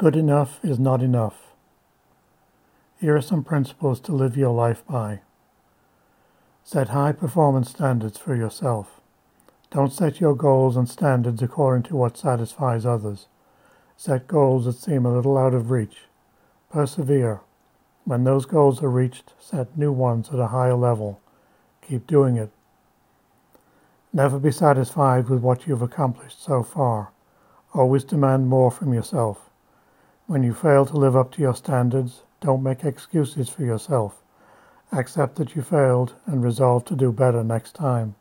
Good enough is not enough. Here are some principles to live your life by. Set high performance standards for yourself. Don't set your goals and standards according to what satisfies others. Set goals that seem a little out of reach. Persevere. When those goals are reached, set new ones at a higher level. Keep doing it. Never be satisfied with what you've accomplished so far. Always demand more from yourself. When you fail to live up to your standards, don't make excuses for yourself. Accept that you failed and resolve to do better next time.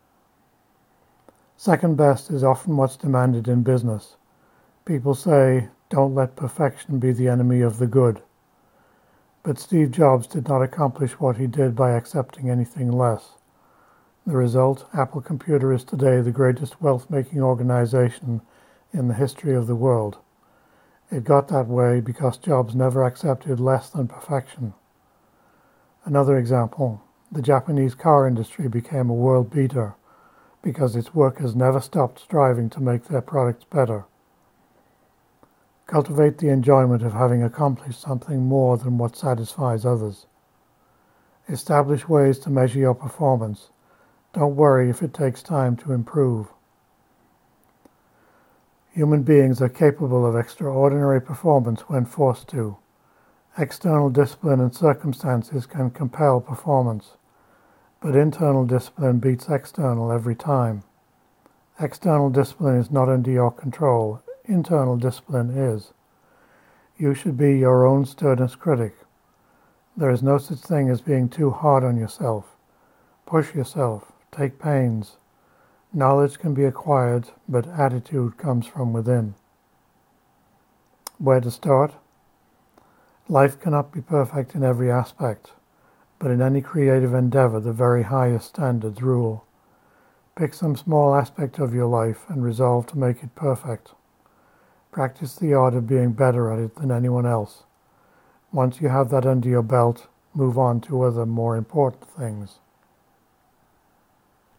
Second best is often what's demanded in business. People say, don't let perfection be the enemy of the good. But Steve Jobs did not accomplish what he did by accepting anything less. The result, Apple Computer is today the greatest wealth-making organization in the history of the world. It got that way because Jobs never accepted less than perfection. Another example, the Japanese car industry became a world beater because its workers never stopped striving to make their products better. Cultivate the enjoyment of having accomplished something more than what satisfies others. Establish ways to measure your performance. Don't worry if it takes time to improve. Human beings are capable of extraordinary performance when forced to. External discipline and circumstances can compel performance, but internal discipline beats external every time. External discipline is not under your control. Internal discipline is. You should be your own sternest critic. There is no such thing as being too hard on yourself. Push yourself. Take pains. Knowledge can be acquired, but attitude comes from within. Where to start? Life cannot be perfect in every aspect, but in any creative endeavor, the very highest standards rule. Pick some small aspect of your life and resolve to make it perfect. Practice the art of being better at it than anyone else. Once you have that under your belt, move on to other, more important things.